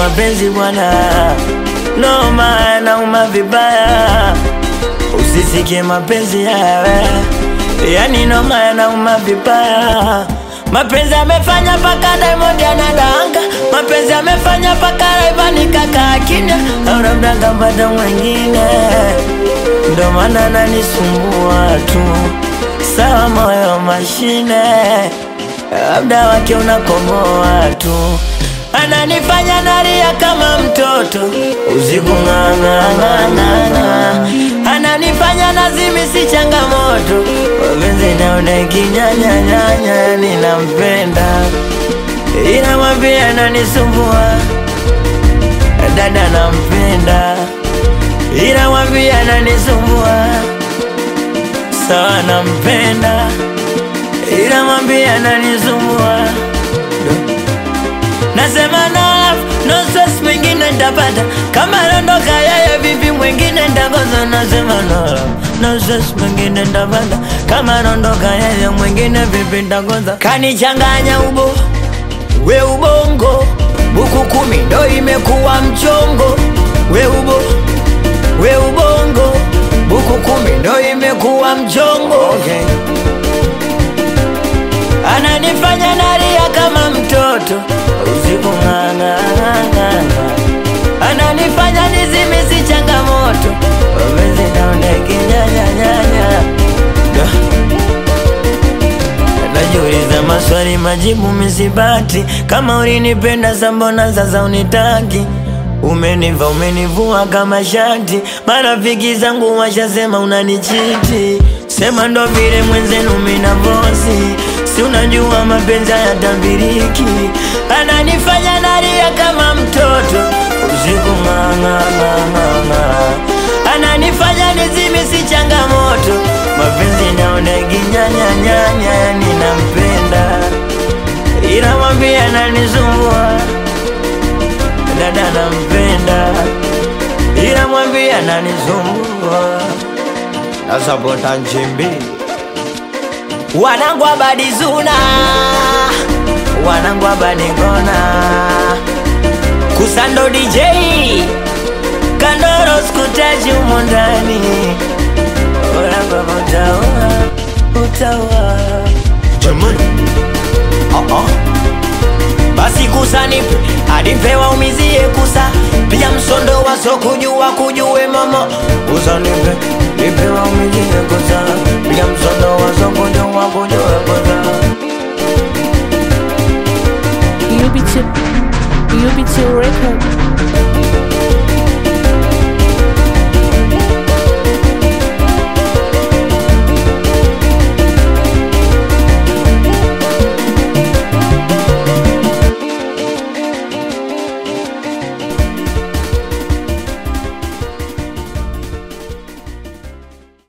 mapenzi bwana, noma yanauma vibaya. Usisikie mapenzi yawe, yani noma yanauma vibaya. Mapenzi amefanya paka Diamond anadanga, mapenzi amefanya paka Rayvanny kaka kimya, au labda kapata mwingine, ndo maana ananisumbua tu. Sawa moyo mashine, labda wake unakomoa tu. Ananifanya nalia kama mtoto usiku nganganganganga, ananifanya nazimisi changamoto. Mapenzi naona kinyanyanyanya, ninampenda ila mwambie ananisumbua. Dada nampenda ila mwambie ananisumbua. Sawa nampenda ila mwambie ananisumbua. Nasema no love, no stress, mwingine ndapata. Kama rondoka yeye vipi mwingine ndakosa. Nasema no love, no stress, mwingine ndapata. Kama rondoka yeye mwingine vipi ndakosa. Kanichanganya we ubongo, buku 10 ndo imekuwa mchongo. We ubongo, buku 10 ndo imekuwa mchongo. Okay. Ananifanya nalia kama mtoto usiku nganganganga, ananifanya nizimisi changamoto. Mapenzi naona kinyanyanyanya. Najiuliza maswali majibu misipati. Kama ulinipenda mbona sasa unitaki? Umenivua kama shati. Marafiki zangu washasema unanichiti. Sema ndo vile mwenzenu mina bosi, si unajua mapenzi hayatabiriki. Ananifanya nalia kama mtoto usiku nganganganga, ananifanya nizimisi changamoto. Mapenzi naona kinyanyanyanya, ninampenda ila mwambie ananisumbua. Dada nampenda ila mwambie ananisumbua. Nasabota Nchimbi, wanangu abadizuna, wanangu abadingona, Kusando DJ, Kandoro skutaji umondani. Ora baba utawa Jamani. Basi kusa nipe, adipewa umizie kusa. Pia msondo waso kujue mama. Kusa nipe, nipewa umizie kusa. Pia msondo waso kujue kusa. UB2 record.